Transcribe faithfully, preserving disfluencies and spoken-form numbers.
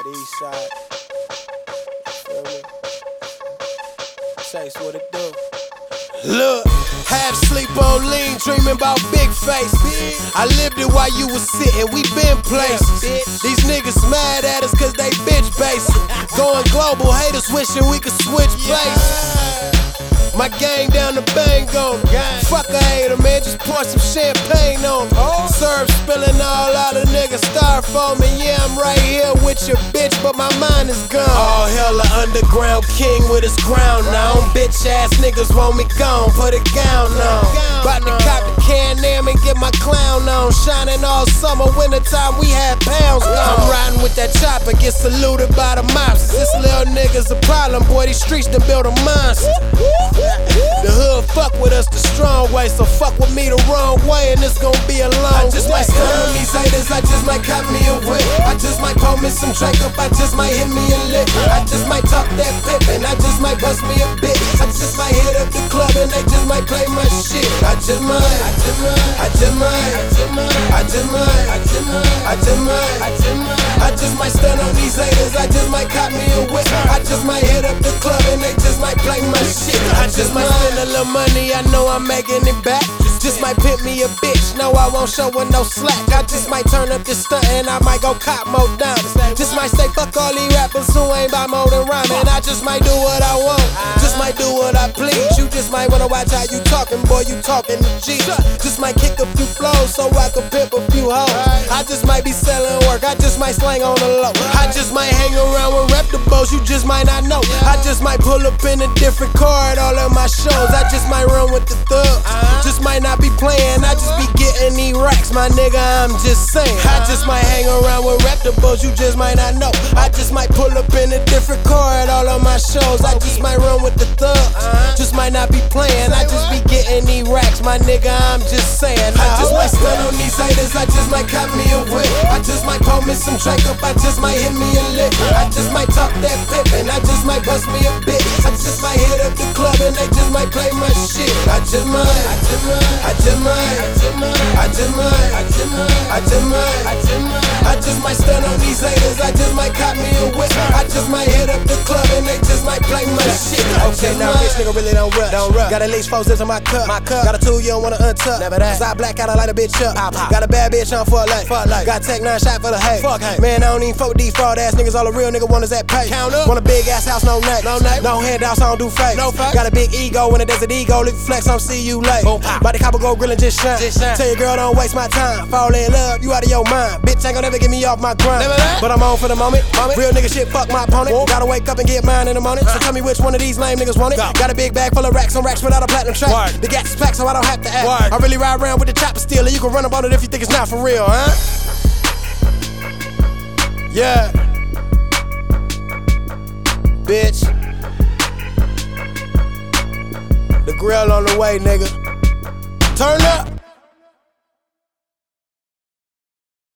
the east side. Feel me? Chase, what it do? Look, half sleep on lean, dreaming about big face. I lived it while you was sitting, we been places. These niggas mad at us cause they bitch basic. Going global, haters wishing we could switch places. My gang down the bang on them. Fuck a hater, man, just pour some champagne on them. Serve spilling all out of niggas, styrofoaming. Yeah, I'm right here with your bitch, but my mind is gone. All hell, a underground king with his crown on. Bitch ass niggas want me gone, put a gown on. Bout to cop the Can-Am and get my clown on. Shining all summer, wintertime, we had pounds gone. I'm riding with that chopper, get saluted by the mobsters. This little nigga's a problem, boy, these streets done built a monster. The hood fuck with us the strong way, so fuck with me the wrong way, and it's gon' be a long I just way. Might stun on these haters, I just might cop me a whip. I just might pour me some drink up, I just might hit me a lick. I just might talk that pip, and I just might bust me a bit. I just might hit up the club, and they just might play my shit. I just might, I just might, I just might, I just might, I just might, I just might, I just might, I just might stun on these haters, I just might cop me a whip. I just might hit up the club, and they just might play my shit. I just might spend a little money, I know I'm making it back. Just might pimp me a bitch, no I won't show with no slack. I just might turn up this stunt and I might go cop more diamonds. Just might say fuck all these rappers who ain't buy more than rhyming. I just might do what I want, just might do what I please. You just might wanna watch how you talking, boy, you talking to G. Just might kick a few flows so I can pimp a few hoes. I just might be selling work, I just might slang on the low. I just might hang around with reputables, you just might not know. I just might pull up in a different car at all of my shows. I just might run with the thugs, just might not be playing, I just be getting these racks, my nigga, I'm just saying. I just might hang around with reputables, you just might not know. I just might pull up in a different car at all of my shows. I just might run with the thugs, just might not be playing, I just be getting these racks, my nigga, I'm just saying. I just might stun on these haters, I just might cop me a whip. I just might pour me some drink up, I just might hit me a lick. I just might talk that pip, and I just might bust me a bit. I just might hit up the club, and they just might play my shit. I just might, I just might, I just might, I just might, I just might, I just might, I just might, I just might, I just might stun on these haters, I just might cop me a whip. I just might hit up the club, and they just might play my shit. Okay, now rich nigga really don't rush, don't rush. Got at least four zips in my cup, my cup. Got a two, you don't wanna untuck. Never that. Cause I black out, I light a bitch up. Pop, pop. Got a bad bitch on for a life. Fuck life. Got tech nine shot for the hate. Fuck hate. Man, I don't even fuck with these fraud ass niggas. All a real nigga want is that pay. Count up. Want a big ass house, no name. No name. No handouts, I don't do fake. No fake. Got a big ego when it does an ego. Leave flex, I'm see you late. Boom, pop. By the copper go grillin', just shine. Just shine. Tell your girl don't waste my time. Fall in love, you out of your mind. Bitch ain't gon' never get me off my grind. But I'm on for the moment. moment. Real nigga shit, fuck my opponent. Whoa. Gotta wake up and get mine in the morning. So tell me which one of these lame niggas want it. Go. Got a big bag full of racks on racks without a platinum track. Word. The gas is packed so I don't have to act. Word. I really ride around with the chopper still, and you can run up on it if you think it's not for real, huh? Yeah. Bitch. The grill on the way, nigga. Turn up.